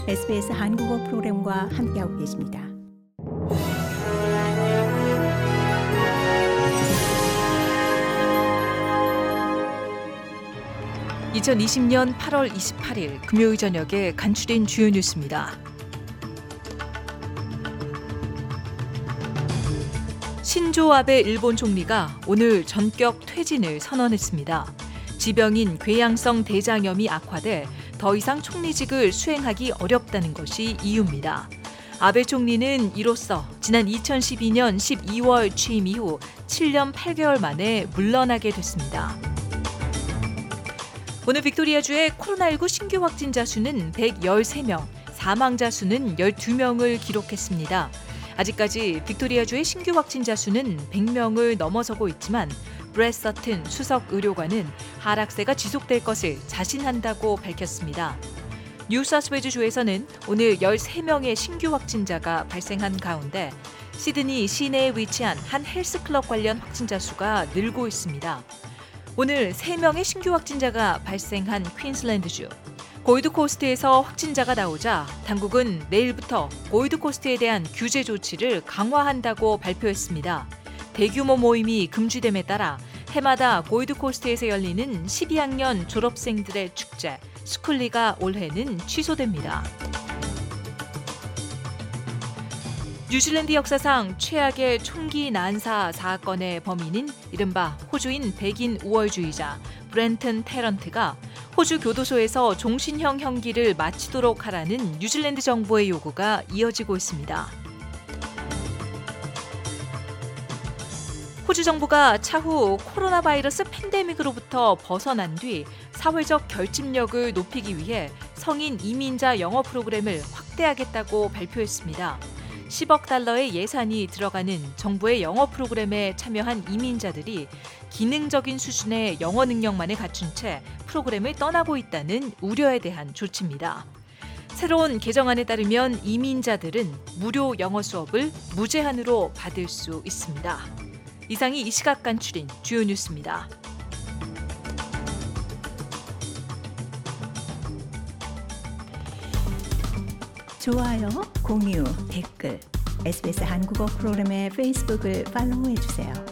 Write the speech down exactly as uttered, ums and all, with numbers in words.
에스비에스 한국어 프로그램과 함께하고 계십니다. 이천이십년 팔월 이십팔일 금요일 저녁에 간추린 주요 뉴스입니다. 신조 아베 일본 총리가 오늘 전격 퇴진을 선언했습니다. 지병인 궤양성 대장염이 악화돼 더 이상 총리직을 수행하기 어렵다는 것이 이유입니다. 아베 총리는 이로써 지난 이천십이년 십이월 취임 이후 칠년 팔개월 만에 물러나게 됐습니다. 오늘 빅토리아주의 코로나십구 신규 확진자 수는 백십삼 명, 사망자 수는 십이 명을 기록했습니다. 아직까지 빅토리아주의 신규 확진자 수는 백 명을 넘어서고 있지만 브렛 서튼 수석 의료관은 하락세가 지속될 것을 자신한다고 밝혔습니다. 뉴사우스웨일즈주에서는 오늘 십삼 명의 신규 확진자가 발생한 가운데 시드니 시내에 위치한 한 헬스클럽 관련 확진자 수가 늘고 있습니다. 오늘 세 명의 신규 확진자가 발생한 퀸슬랜드주. 골드코스트에서 확진자가 나오자 당국은 내일부터 골드코스트에 대한 규제 조치를 강화한다고 발표했습니다. 대규모 모임이 금지됨에 따라 해마다 골드코스트에서 열리는 십이학년 졸업생들의 축제, 스쿨리가 올해는 취소됩니다. 뉴질랜드 역사상 최악의 총기 난사 사건의 범인인 이른바 호주인 백인 우월주의자 브렌튼 테런트가 호주 교도소에서 종신형 형기를 마치도록 하라는 뉴질랜드 정부의 요구가 이어지고 있습니다. 호주 정부가 차후 코로나 바이러스 팬데믹으로부터 벗어난 뒤 사회적 결집력을 높이기 위해 성인 이민자 영어 프로그램을 확대하겠다고 발표했습니다. 십억 달러의 예산이 들어가는 정부의 영어 프로그램에 참여한 이민자들이 기능적인 수준의 영어 능력만을 갖춘 채 프로그램을 떠나고 있다는 우려에 대한 조치입니다. 새로운 개정안에 따르면 이민자들은 무료 영어 수업을 무제한으로 받을 수 있습니다. 이상이 이 시각 간추린 주요 뉴스입니다. 좋아요, 공유, 댓글, 에스비에스 한국어 프로그램의 페이스북을 팔로우해주세요.